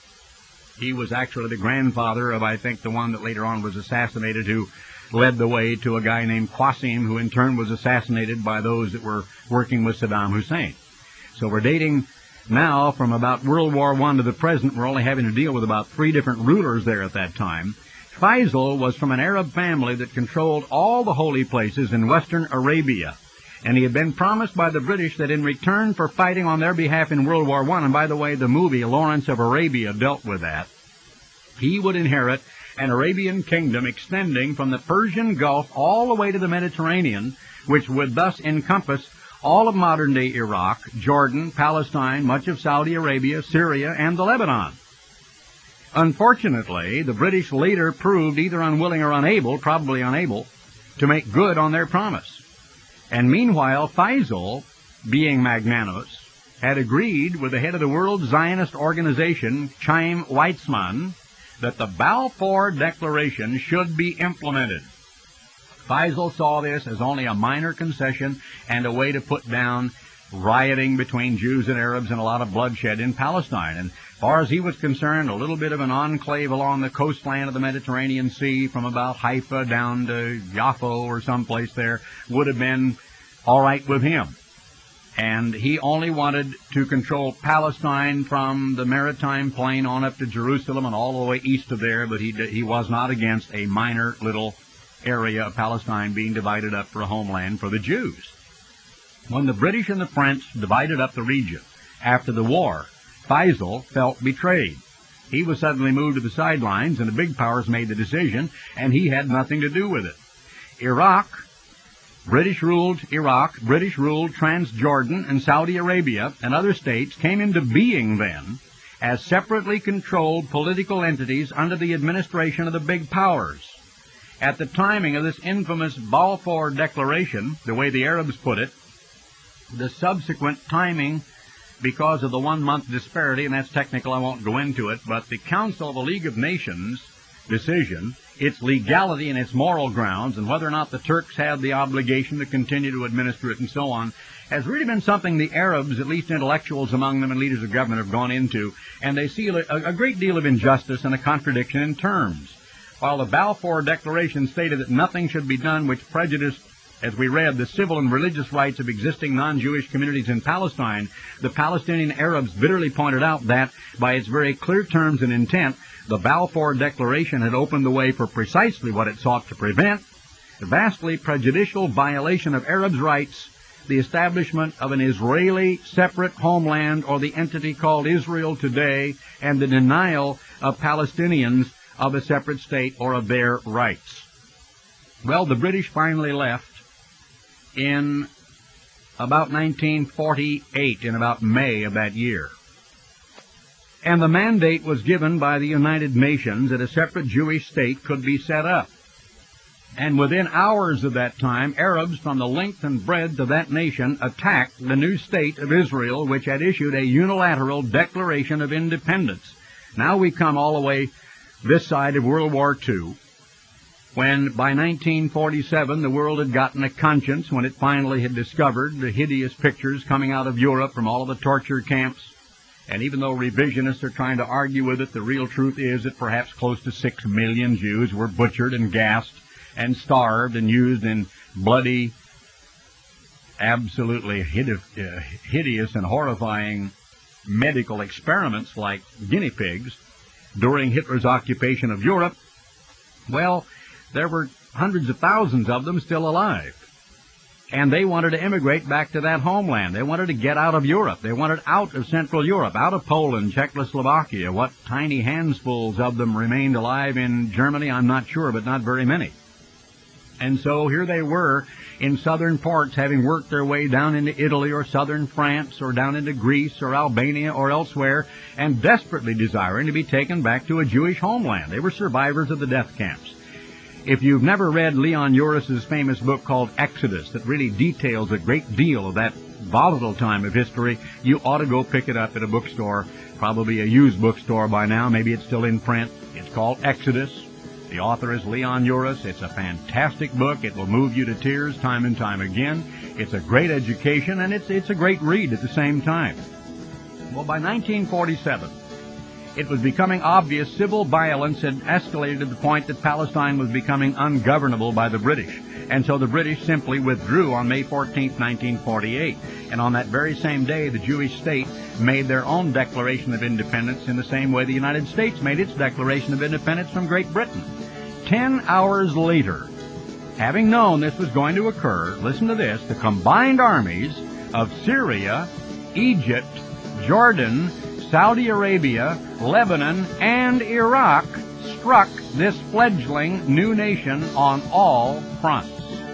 He was actually the grandfather of, I think, the one that later on was assassinated, who led the way to a guy named Qasim, who in turn was assassinated by those that were working with Saddam Hussein. So we're dating now from about World War One to the present. We're only having to deal with about three different rulers there at that time. Faisal was from an Arab family that controlled all the holy places in western Arabia, and he had been promised by the British that in return for fighting on their behalf in World War One, and by the way, the movie Lawrence of Arabia dealt with that, he would inherit an Arabian kingdom extending from the Persian Gulf all the way to the Mediterranean, which would thus encompass all of modern-day Iraq, Jordan, Palestine, much of Saudi Arabia, Syria, and the Lebanon. Unfortunately, the British later proved either unwilling or unable, probably unable, to make good on their promise. And meanwhile, Faisal, being magnanimous, had agreed with the head of the World Zionist Organization, Chaim Weizmann, that the Balfour Declaration should be implemented. Faisal saw this as only a minor concession and a way to put down rioting between Jews and Arabs and a lot of bloodshed in Palestine. And as far as he was concerned, a little bit of an enclave along the coastline of the Mediterranean Sea from about Haifa down to Jaffa or someplace there would have been all right with him. And he only wanted to control Palestine from the maritime plain on up to Jerusalem and all the way east of there, but he, he was not against a minor little area of Palestine being divided up for a homeland for the Jews. When the British and the French divided up the region after the war, Faisal felt betrayed. He was suddenly moved to the sidelines, and the big powers made the decision, and he had nothing to do with it. Iraq, British-ruled Iraq, British-ruled Transjordan, and Saudi Arabia and other states came into being then as separately controlled political entities under the administration of the big powers. At the timing of this infamous Balfour Declaration, the way the Arabs put it, the subsequent timing, because of the one-month disparity, and that's technical, I won't go into it, but the Council of the League of Nations decision, its legality and its moral grounds, and whether or not the Turks had the obligation to continue to administer it and so on, has really been something the Arabs, at least intellectuals among them and leaders of government, have gone into, and they see a, a great deal of injustice and a contradiction in terms. While the Balfour Declaration stated that nothing should be done which prejudiced, as we read, the civil and religious rights of existing non-Jewish communities in Palestine, the Palestinian Arabs bitterly pointed out that, by its very clear terms and intent, the Balfour Declaration had opened the way for precisely what it sought to prevent, a vastly prejudicial violation of Arabs' rights, the establishment of an Israeli separate homeland or the entity called Israel today, and the denial of Palestinians of a separate state or of their rights. Well, the British finally left in about nineteen forty-eight, in about May of that year. And the mandate was given by the United Nations that a separate Jewish state could be set up. And within hours of that time, Arabs from the length and breadth of that nation attacked the new state of Israel, which had issued a unilateral declaration of independence. Now we come all the way this side of World War Two, when by nineteen forty-seven the world had gotten a conscience, when it finally had discovered the hideous pictures coming out of Europe from all of the torture camps. And even though revisionists are trying to argue with it, the real truth is that perhaps close to six million Jews were butchered and gassed and starved and used in bloody, absolutely hideous and horrifying medical experiments like guinea pigs during Hitler's occupation of Europe. Well, there were hundreds of thousands of them still alive. And they wanted to immigrate back to that homeland. They wanted to get out of Europe. They wanted out of Central Europe, out of Poland, Czechoslovakia. What tiny handfuls of them remained alive in Germany, I'm not sure, but not very many. And so here they were in southern ports, having worked their way down into Italy or southern France or down into Greece or Albania or elsewhere, and desperately desiring to be taken back to a Jewish homeland. They were survivors of the death camps. If you've never read Leon Uris's famous book called Exodus, that really details a great deal of that volatile time of history, you ought to go pick it up at a bookstore, probably a used bookstore by now. Maybe it's still in print. It's called Exodus. The author is Leon Uris. It's a fantastic book. It will move you to tears time and time again. It's a great education, and it's, it's a great read at the same time. Well, by nineteen forty-seven, it was becoming obvious civil violence had escalated to the point that Palestine was becoming ungovernable by the British. And so the British simply withdrew on May fourteenth, nineteen forty-eight. And on that very same day, the Jewish state made their own Declaration of Independence in the same way the United States made its Declaration of Independence from Great Britain. Ten hours later, having known this was going to occur, listen to this, the combined armies of Syria, Egypt, Jordan, Saudi Arabia, Lebanon, and Iraq struck this fledgling new nation on all fronts.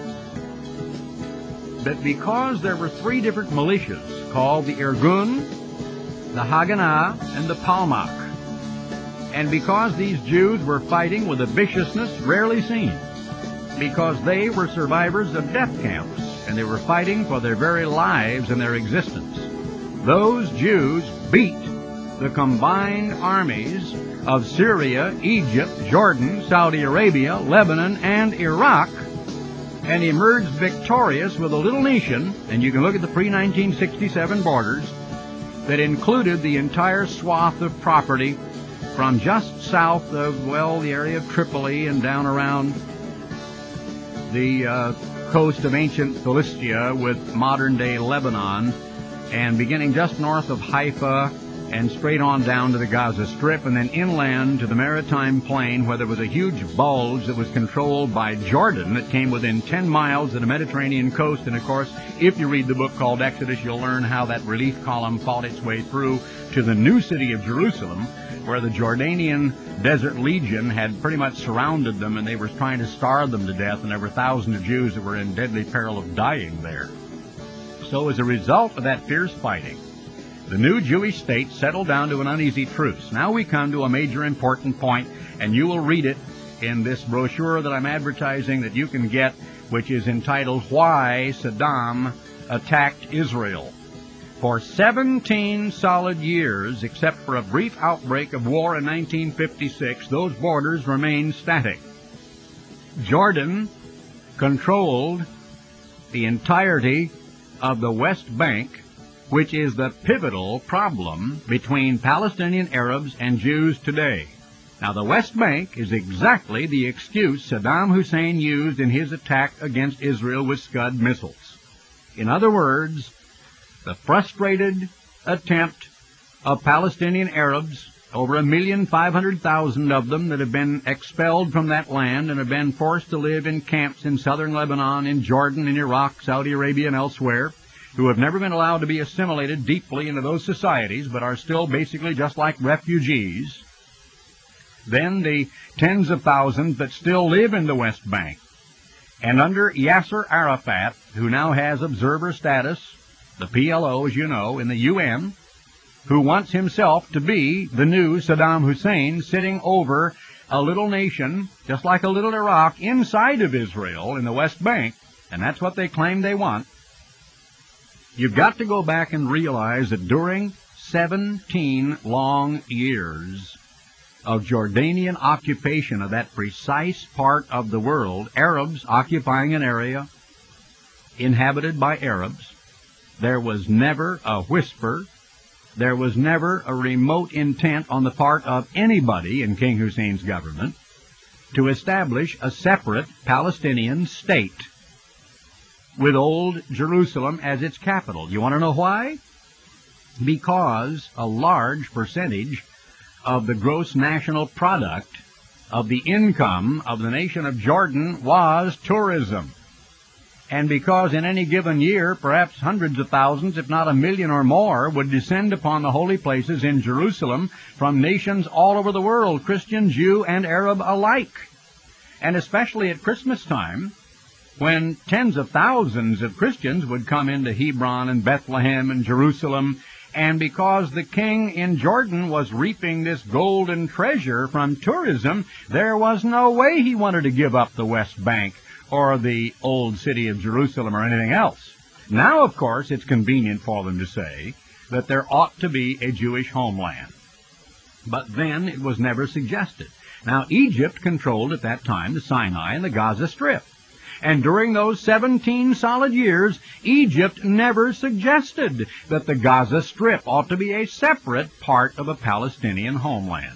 But because there were three different militias called the Irgun, the Haganah, and the Palmach, and because these Jews were fighting with a viciousness rarely seen, because they were survivors of death camps, and they were fighting for their very lives and their existence, those Jews beat the combined armies of Syria, Egypt, Jordan, Saudi Arabia, Lebanon, and Iraq, and emerged victorious with a little nation, and you can look at the pre nineteen sixty-seven borders, that included the entire swath of property from just south of, well, the area of Tripoli and down around the uh, coast of ancient Philistia with modern-day Lebanon, and beginning just north of Haifa and straight on down to the Gaza Strip, and then inland to the maritime plain, where there was a huge bulge that was controlled by Jordan that came within ten miles of the Mediterranean coast. And of course, if you read the book called Exodus, you'll learn how that relief column fought its way through to the new city of Jerusalem, where the Jordanian Desert Legion had pretty much surrounded them, and they were trying to starve them to death, and there were thousands of Jews that were in deadly peril of dying there. So as a result of that fierce fighting, the new Jewish state settled down to an uneasy truce. Now we come to a major important point, and you will read it in this brochure that I'm advertising that you can get, which is entitled Why Saddam Attacked Israel. For seventeen solid years, except for a brief outbreak of war in nineteen fifty-six, those borders remained static. Jordan controlled the entirety of the West Bank, which is the pivotal problem between Palestinian Arabs and Jews today. Now, the West Bank is exactly the excuse Saddam Hussein used in his attack against Israel with Scud missiles. In other words, the frustrated attempt of Palestinian Arabs, over a million five hundred thousand of them that have been expelled from that land and have been forced to live in camps in southern Lebanon, in Jordan, in Iraq, Saudi Arabia, and elsewhere, who have never been allowed to be assimilated deeply into those societies, but are still basically just like refugees. then the tens of thousands that still live in the West Bank. And under Yasser Arafat, who now has observer status, the P L O, as you know, in the U N, who wants himself to be the new Saddam Hussein sitting over a little nation, just like a little Iraq, inside of Israel in the West Bank, and that's what they claim they want. You've got to go back and realize that during seventeen long years of Jordanian occupation of that precise part of the world, Arabs occupying an area inhabited by Arabs, there was never a whisper, there was never a remote intent on the part of anybody in King Hussein's government to establish a separate Palestinian state with Old Jerusalem as its capital. You want to know why? Because a large percentage of the gross national product of the income of the nation of Jordan was tourism. And because in any given year, perhaps hundreds of thousands, if not a million or more, would descend upon the holy places in Jerusalem from nations all over the world, Christian, Jew, and Arab alike. And especially at Christmas time, when tens of thousands of Christians would come into Hebron and Bethlehem and Jerusalem, and because the king in Jordan was reaping this golden treasure from tourism, there was no way he wanted to give up the West Bank or the old city of Jerusalem or anything else. Now, of course, it's convenient for them to say that there ought to be a Jewish homeland. But then it was never suggested. Now, Egypt controlled at that time the Sinai and the Gaza Strip. And during those seventeen solid years, Egypt never suggested that the Gaza Strip ought to be a separate part of a Palestinian homeland.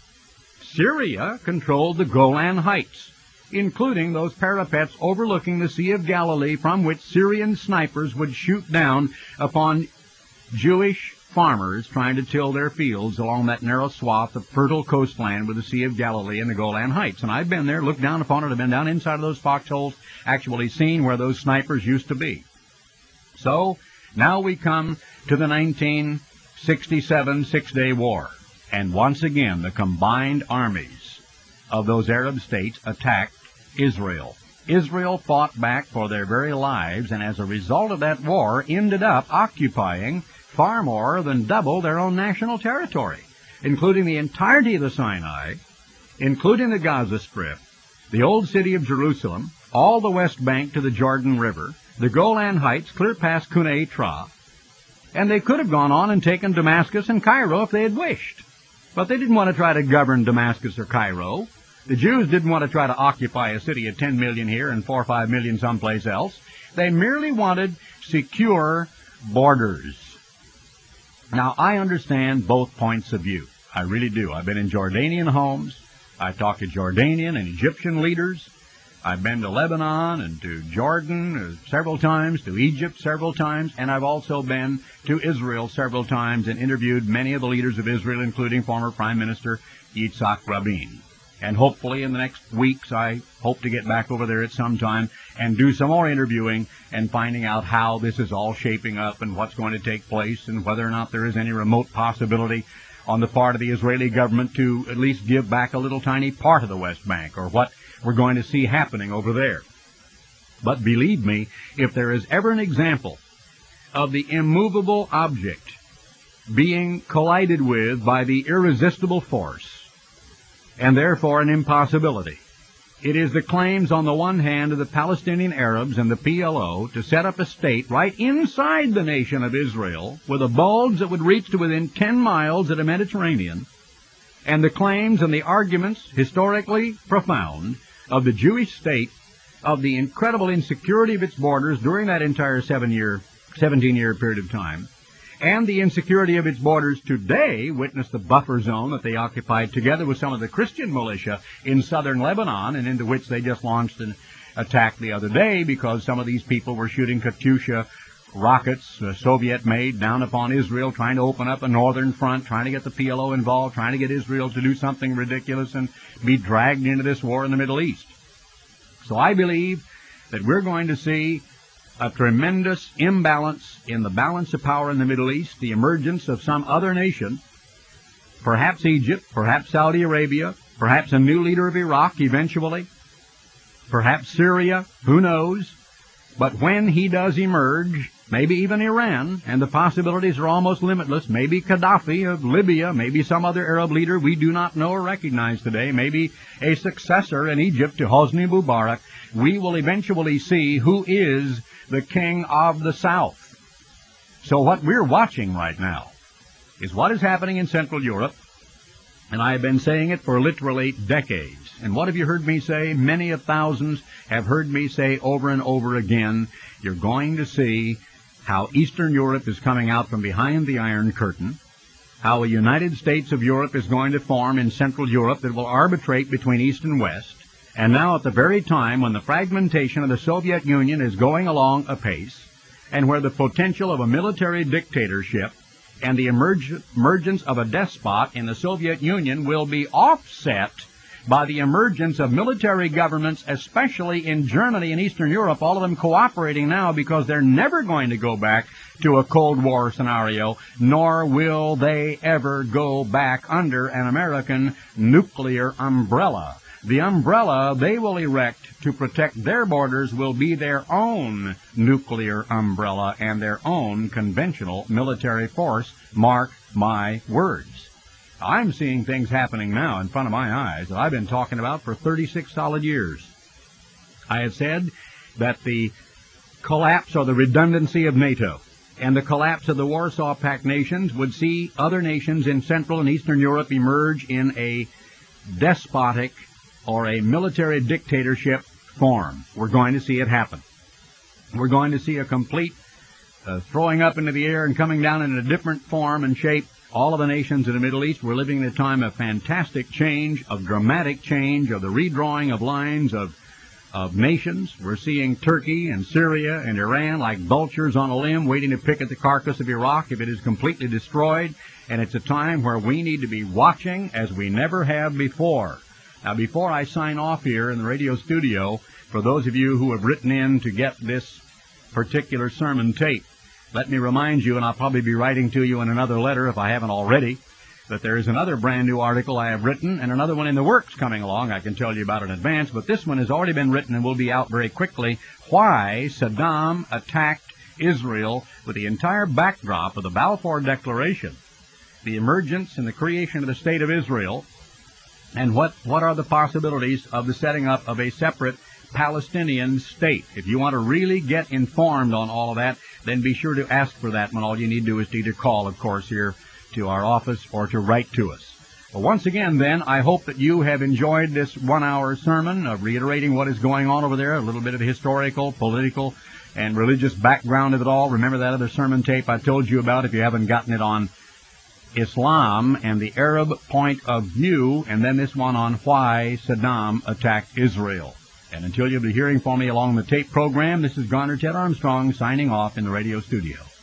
Syria controlled the Golan Heights, including those parapets overlooking the Sea of Galilee from which Syrian snipers would shoot down upon Jewish farmers trying to till their fields along that narrow swath of fertile coastland with the Sea of Galilee and the Golan Heights. And I've been there, looked down upon it, I've been down inside of those foxholes, actually seen where those snipers used to be. So, now we come to the nineteen sixty-seven Six-Day War. And once again, the combined armies of those Arab states attacked Israel. Israel fought back for their very lives, and as a result of that war, ended up occupying far more than double their own national territory, including the entirety of the Sinai, including the Gaza Strip, the old city of Jerusalem, all the West Bank to the Jordan River, the Golan Heights clear past Kunei Tra, and they could have gone on and taken Damascus and Cairo if they had wished. But they didn't want to try to govern Damascus or Cairo. The Jews didn't want to try to occupy a city of ten million here and four or five million someplace else. They merely wanted secure borders. Now, I understand both points of view. I really do. I've been in Jordanian homes. I've talked to Jordanian and Egyptian leaders. I've been to Lebanon and to Jordan several times, to Egypt several times, and I've also been to Israel several times and interviewed many of the leaders of Israel, including former Prime Minister Yitzhak Rabin. And hopefully in the next weeks, I hope to get back over there at some time and do some more interviewing and finding out how this is all shaping up and what's going to take place and whether or not there is any remote possibility on the part of the Israeli government to at least give back a little tiny part of the West Bank, or what we're going to see happening over there. But believe me, if there is ever an example of the immovable object being collided with by the irresistible force, and therefore an impossibility, it is the claims on the one hand of the Palestinian Arabs and the P L O to set up a state right inside the nation of Israel with a bulge that would reach to within ten miles of the Mediterranean, and the claims and the arguments, historically profound, of the Jewish state, of the incredible insecurity of its borders during that entire seven-year, seventeen-year period of time, and the insecurity of its borders today, witness the buffer zone that they occupied together with some of the Christian militia in southern Lebanon, and into which they just launched an attack the other day because some of these people were shooting Katyusha rockets, uh, Soviet-made, down upon Israel, trying to open up a northern front, trying to get the P L O involved, trying to get Israel to do something ridiculous and be dragged into this war in the Middle East. So I believe that we're going to see a tremendous imbalance in the balance of power in the Middle East, the emergence of some other nation, perhaps Egypt, perhaps Saudi Arabia, Perhaps a new leader of Iraq eventually. Perhaps Syria. Who knows? But when he does emerge, maybe even Iran, and the possibilities are almost limitless, maybe Gaddafi of Libya, maybe some other Arab leader we do not know or recognize today, maybe a successor in Egypt to Hosni Mubarak, we will eventually see who is the king of the South. So what we're watching right now is what is happening in Central Europe, and I have been saying it for literally decades. And what have you heard me say? Many of thousands have heard me say over and over again, you're going to see how Eastern Europe is coming out from behind the Iron Curtain, how a United States of Europe is going to form in Central Europe that will arbitrate between East and West, and now at the very time when the fragmentation of the Soviet Union is going along apace, and where the potential of a military dictatorship and the emerge, emergence of a despot in the Soviet Union will be offset by the emergence of military governments, especially in Germany and Eastern Europe, all of them cooperating now because they're never going to go back to a Cold War scenario, nor will they ever go back under an American nuclear umbrella. The umbrella they will erect to protect their borders will be their own nuclear umbrella and their own conventional military force. Mark my words. I'm seeing things happening now in front of my eyes that I've been talking about for thirty-six solid years. I have said that the collapse or the redundancy of NATO and the collapse of the Warsaw Pact nations would see other nations in Central and Eastern Europe emerge in a despotic or a military dictatorship form. We're going to see it happen. We're going to see a complete uh, throwing up into the air and coming down in a different form and shape. All of the nations in the Middle East, we're living in a time of fantastic change, of dramatic change, of the redrawing of lines of, of nations. We're seeing Turkey and Syria and Iran like vultures on a limb waiting to pick at the carcass of Iraq if it is completely destroyed. And it's a time where we need to be watching as we never have before. Now, before I sign off here in the radio studio, for those of you who have written in to get this particular sermon tape, let me remind you, and I'll probably be writing to you in another letter if I haven't already, that there is another brand new article I have written and another one in the works coming along. I can tell you about it in advance, but this one has already been written and will be out very quickly. Why Saddam attacked Israel, with the entire backdrop of the Balfour Declaration, the emergence and the creation of the State of Israel, and what, what are the possibilities of the setting up of a separate Palestinian state. If you want to really get informed on all of that, then be sure to ask for that when all you need to do is to either call, of course, here to our office or to write to us. Well, once again, then, I hope that you have enjoyed this one-hour sermon of reiterating what is going on over there, a little bit of historical, political, and religious background of it all. Remember that other sermon tape I told you about if you haven't gotten it on Islam and the Arab point of view, and then this one on why Saddam attacked Israel. And until you'll be hearing from me along the tape program, this is Garner Ted Armstrong signing off in the radio studio.